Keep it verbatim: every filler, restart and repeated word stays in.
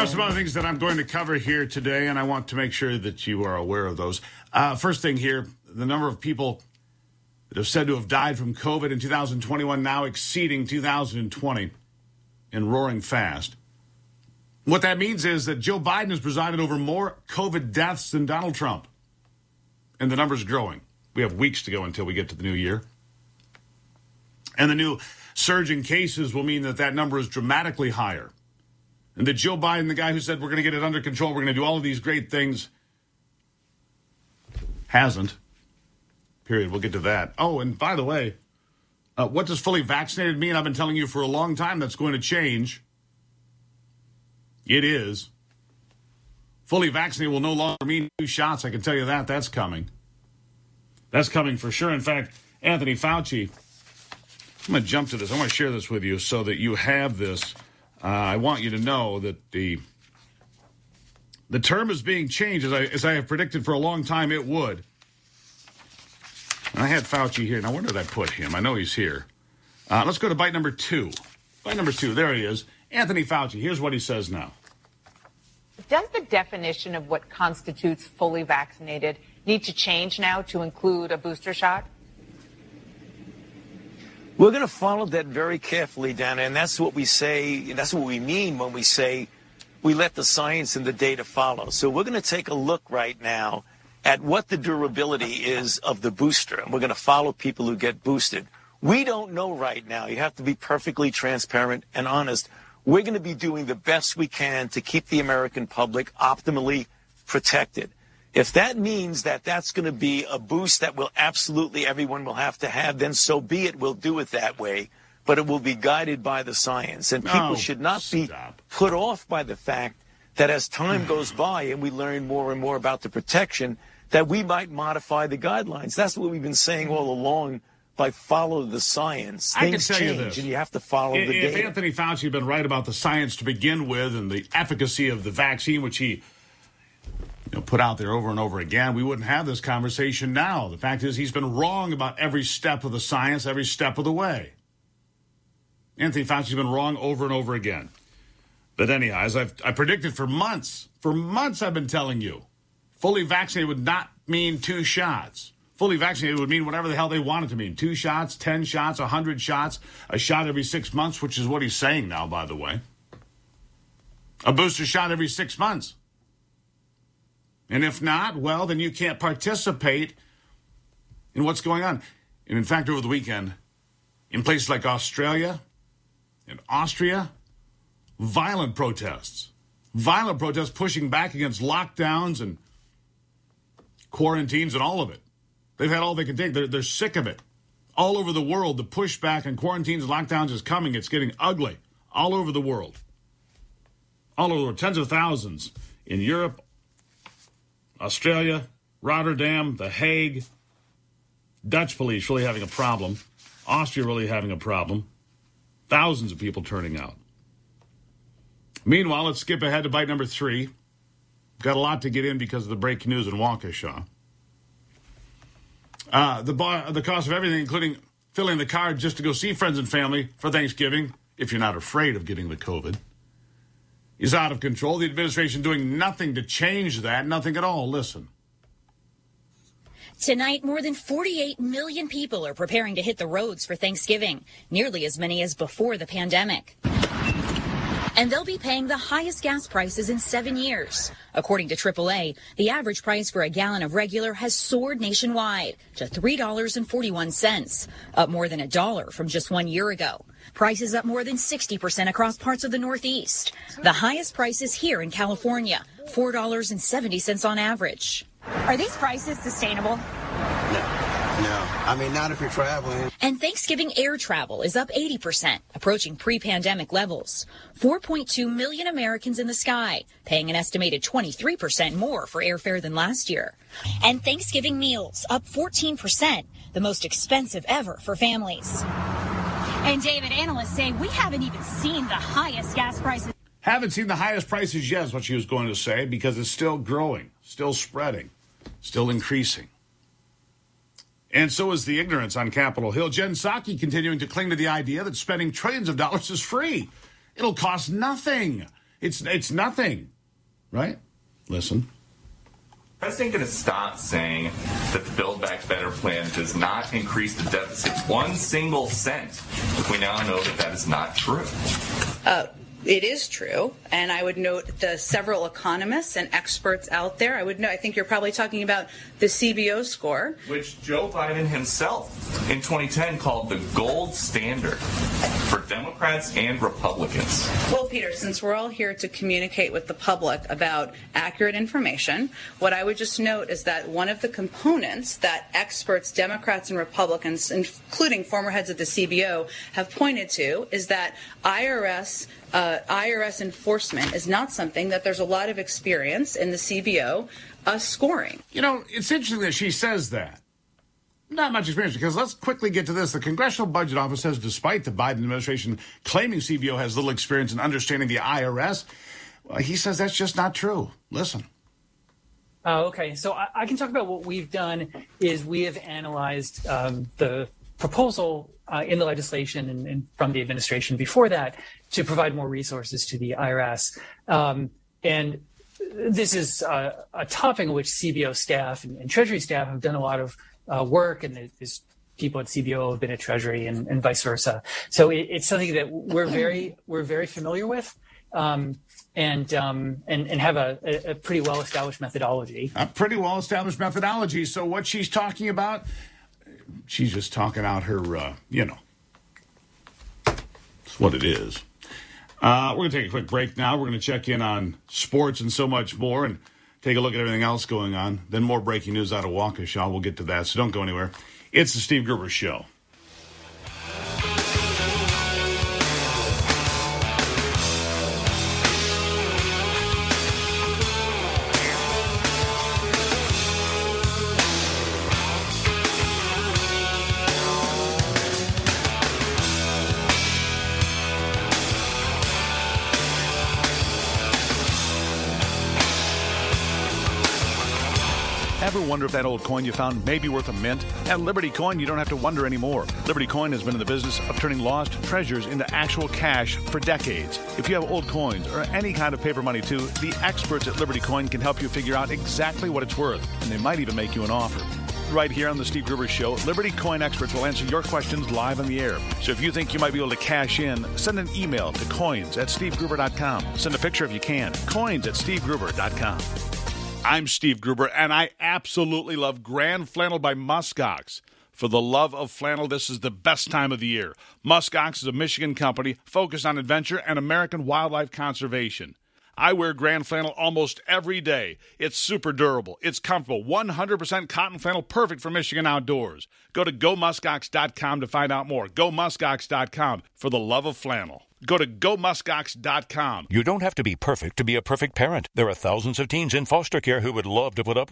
are some other things that I'm going to cover here today, and I want to make sure that you are aware of those. Uh, first thing here, the number of people that have said to have died from COVID in two thousand twenty-one now exceeding two thousand twenty and roaring fast. What that means is that Joe Biden has presided over more COVID deaths than Donald Trump. And the number's growing. We have weeks to go until we get to the new year. And the new surge in cases will mean that that number is dramatically higher. And that Joe Biden, the guy who said we're going to get it under control, we're going to do all of these great things, hasn't. Period. We'll get to that. Oh, and by the way, uh, what does fully vaccinated mean? I've been telling you for a long time that's going to change. It is. Fully vaccinated will no longer mean two shots. I can tell you that. That's coming. That's coming for sure. In fact, Anthony Fauci, I'm going to jump to this. I want to share this with you so that you have this. Uh, I want you to know that the the term is being changed, as I, as I have predicted for a long time it would. And I had Fauci here. Now, where did I put him? I know he's here. Uh, let's go to bite number two. Bite number two. There he is. Anthony Fauci. Here's what he says now. Does the definition of what constitutes fully vaccinated need to change now to include a booster shot? We're going to follow that very carefully, Dana, and that's what we say, that's what we mean when we say we let the science and the data follow. So we're going to take a look right now at what the durability is of the booster, and we're going to follow people who get boosted. We don't know right now. You have to be perfectly transparent and honest. We're going to be doing the best we can to keep the American public optimally protected. If that means that that's going to be a boost that will absolutely everyone will have to have, then so be it. We'll do it that way. But it will be guided by the science. And people Oh, should not be stop. put off by the fact that as time goes by and we learn more and more about the protection, that we might modify the guidelines. That's what we've been saying all along. By follow the science, I can things tell you change, this. and you have to follow If, the if data. Anthony Fauci had been right about the science to begin with and the efficacy of the vaccine, which he you know, put out there over and over again, we wouldn't have this conversation now. The fact is he's been wrong about every step of the science, every step of the way. Anthony Fauci's been wrong over and over again. But anyhow, as I've I predicted for months, for months I've been telling you, fully vaccinated would not mean two shots. Fully vaccinated would mean whatever the hell they want it to mean. Two shots, ten shots, a hundred shots, a shot every six months, which is what he's saying now, by the way. A booster shot every six months. And if not, well, then you can't participate in what's going on. And in fact, over the weekend, in places like Australia and Austria, violent protests. Violent protests pushing back against lockdowns and quarantines and all of it. They've had all they can take. They're, they're sick of it. All over the world, the pushback and quarantines and lockdowns is coming. It's getting ugly all over the world. All over the world. Tens of thousands in Europe, Australia, Rotterdam, The Hague. Dutch police really having a problem. Austria really having a problem. Thousands of people turning out. Meanwhile, let's skip ahead to bite number three. Got a lot to get in because of the breaking news in Waukesha. Uh, the bar, the cost of everything, including filling the car just to go see friends and family for Thanksgiving, if you're not afraid of getting the COVID, is out of control. The administration doing nothing to change that, nothing at all. Listen. Tonight, more than forty-eight million people are preparing to hit the roads for Thanksgiving, nearly as many as before the pandemic. And they'll be paying the highest gas prices in seven years. According to triple A, the average price for a gallon of regular has soared nationwide to three dollars and forty-one cents, up more than a dollar from just one year ago. Prices up more than sixty percent across parts of the Northeast. The highest prices here in California, four dollars and seventy cents on average. Are these prices sustainable? No. No, I mean, not if you're traveling. And Thanksgiving air travel is up eighty percent, approaching pre-pandemic levels. four point two million Americans in the sky, paying an estimated twenty-three percent more for airfare than last year. And Thanksgiving meals up fourteen percent, the most expensive ever for families. And David, analysts say we haven't even seen the highest gas prices. Haven't seen the highest prices yet, is what she was going to say, because it's still growing, still spreading, still increasing. And so is the ignorance on Capitol Hill. Jen Psaki continuing to cling to the idea that spending trillions of dollars is free. It'll cost nothing. It's it's nothing, right? Listen. The president going to stop saying that the Build Back Better plan does not increase the deficit one single cent if we now know that that is not true? Uh, it is true, and I would note the several economists and experts out there. I would know. I think you're probably talking about the C B O score, which Joe Biden himself in twenty ten called the gold standard for Democrats and Republicans. Well, Peter, since we're all here to communicate with the public about accurate information, what I would just note is that one of the components that experts, Democrats and Republicans, including former heads of the C B O, have pointed to is that I R S uh, I R S enforcement is not something that there's a lot of experience in the C B O uh, scoring. You know, it's interesting that she says that. Not much experience, because let's quickly get to this. The Congressional Budget Office says despite the Biden administration claiming C B O has little experience in understanding the I R S, well, he says that's just not true. Listen. Uh, okay, so I, I can talk about what we've done is we have analyzed um, the proposal uh, in the legislation and, and from the administration before that to provide more resources to the I R S. Um, and this is uh, a topic in which C B O staff and, and Treasury staff have done a lot of uh, work, and there's people at C B O have been at Treasury and, and vice versa. So it, it's something that we're very we're very familiar with. Um, and, um, and and have a, a pretty well-established methodology. A pretty well-established methodology. So what she's talking about, she's just talking out her, uh, you know, it's what it is. Uh, we're going to take a quick break now. We're going to check in on sports and so much more and take a look at everything else going on. Then more breaking news out of Waukesha. We'll get to that, so don't go anywhere. It's the Steve Gruber Show. Ever wonder if that old coin you found may be worth a mint? At Liberty Coin, you don't have to wonder anymore. Liberty Coin has been in the business of turning lost treasures into actual cash for decades. If you have old coins or any kind of paper money too, the experts at Liberty Coin can help you figure out exactly what it's worth, and they might even make you an offer. Right here on the Steve Gruber Show, Liberty Coin experts will answer your questions live on the air. So if you think you might be able to cash in, send an email to coins at steve gruber dot com. Send a picture if you can. coins at steve gruber dot com. I'm Steve Gruber, and I absolutely love Grand Flannel by Muskox. For the love of flannel, this is the best time of the year. Muskox is a Michigan company focused on adventure and American wildlife conservation. I wear Grand Flannel almost every day. It's super durable. It's comfortable. one hundred percent cotton flannel, perfect for Michigan outdoors. Go to go muskox dot com to find out more. go muskox dot com for the love of flannel. Go to go muskox dot com. You don't have to be perfect to be a perfect parent. There are thousands of teens in foster care who would love to put up with